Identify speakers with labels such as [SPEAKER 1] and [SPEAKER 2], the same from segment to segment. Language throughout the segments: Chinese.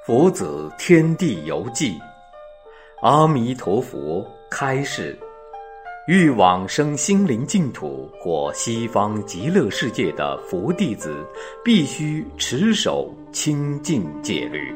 [SPEAKER 1] 佛子天地游记，阿弥陀佛开示：欲往生心灵净土或西方极乐世界的佛弟子，必须持守清净戒律。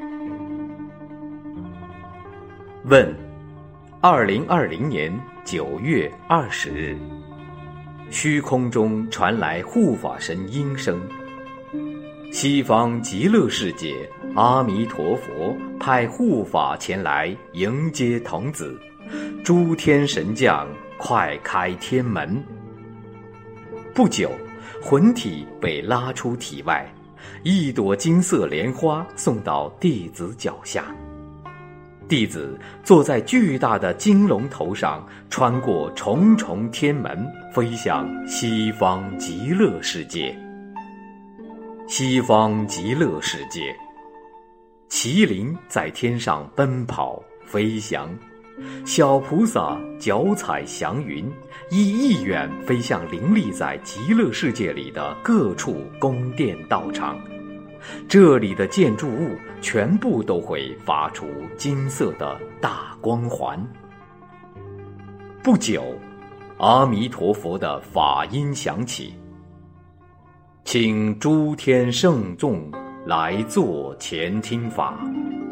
[SPEAKER 1] 问：2020年9月20日，虚空中传来护法神音声。西方极乐世界，阿弥陀佛派护法前来迎接童子，诸天神将快开天门。不久，魂体被拉出体外，一朵金色莲花送到弟子脚下。弟子坐在巨大的金龙头上，穿过重重天门，飞向西方极乐世界。西方极乐世界，麒麟在天上奔跑飞翔，小菩萨脚踩祥云，意愿飞向林立在极乐世界里的各处宫殿道场。这里的建筑物全部都会发出金色的大光环。不久，阿弥陀佛的法音响起：请诸天圣众来做前听法。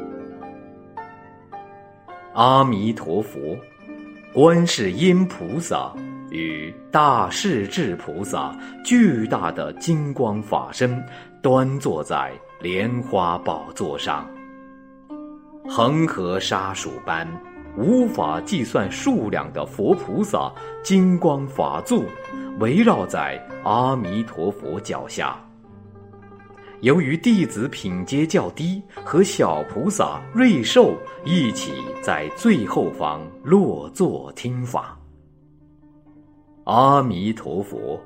[SPEAKER 1] 阿弥陀佛，观世音菩萨与大势至菩萨巨大的金光法身端坐在莲花宝座上，恒河沙数般无法计算数量的佛菩萨金光法座围绕在阿弥陀佛脚下。由于弟子品阶较低，和小菩萨瑞兽一起在最后方落座听法。阿弥陀佛，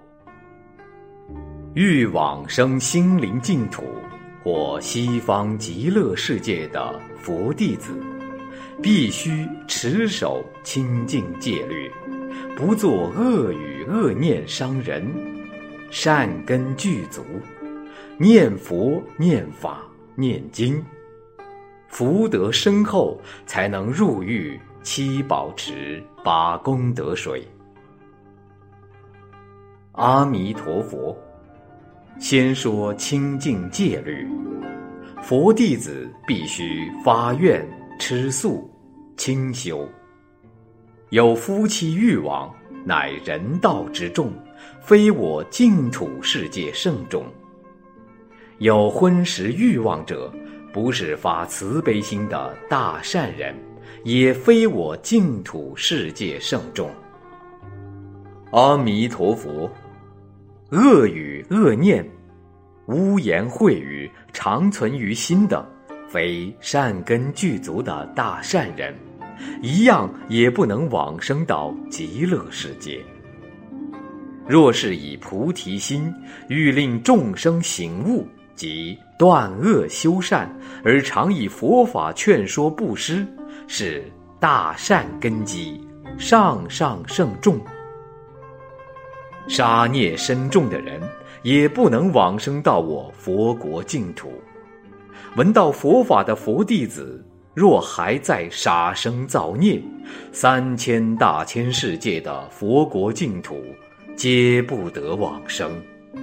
[SPEAKER 1] 欲往生心灵净土或西方极乐世界的佛弟子，必须持守清净戒律，不作恶语恶念伤人，善根具足，念佛念法念经，福德深厚，才能入狱7宝池8功德水。阿弥陀佛，先说清净戒律。佛弟子必须发愿吃素清修。有夫妻欲望，乃人道之众，非我净土世界圣众。有婚食欲望者，不是发慈悲心的大善人，也非我净土世界圣众。阿弥陀佛，恶语恶念、污言秽语常存于心的，非善根具足的大善人，一样也不能往生到极乐世界。若是以菩提心，欲令众生醒悟即断恶修善，而常以佛法劝说布施，是大善根基，上上圣众。杀孽深重的人，也不能往生到我佛国净土。闻到佛法的佛弟子，若还在杀生造孽，3000大千世界的佛国净土，皆不得往生。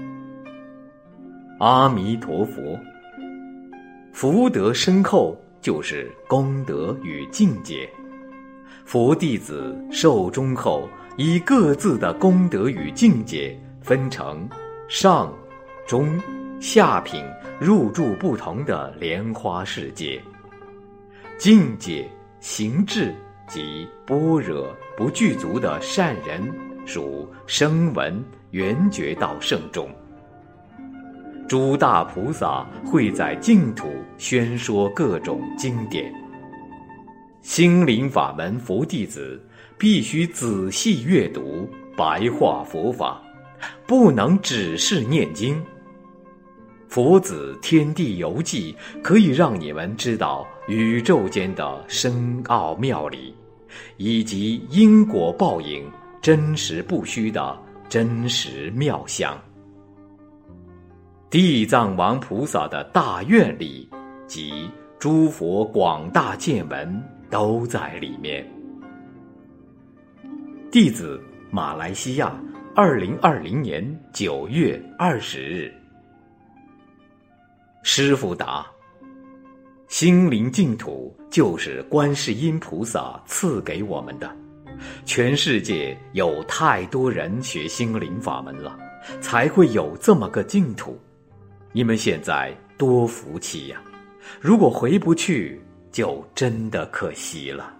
[SPEAKER 1] 阿弥陀佛，福德深厚，就是功德与境界。佛弟子寿终后，以各自的功德与境界分成上、中、下品入住不同的莲花世界。境界、行智及般若不具足的善人，属声闻缘觉道圣众。诸大菩萨会在净土宣说各种经典。心灵法门佛弟子必须仔细阅读白话佛法，不能只是念经。佛子天地游记可以让你们知道宇宙间的深奥妙理，以及因果报应真实不虚的真实妙相。地藏王菩萨的大愿力及诸佛广大见闻都在里面。弟子马来西亚2020年9月20日。师父答：心灵净土就是观世音菩萨赐给我们的，全世界有太多人学心灵法门了，才会有这么个净土。你们现在多福气呀！如果回不去，就真的可惜了。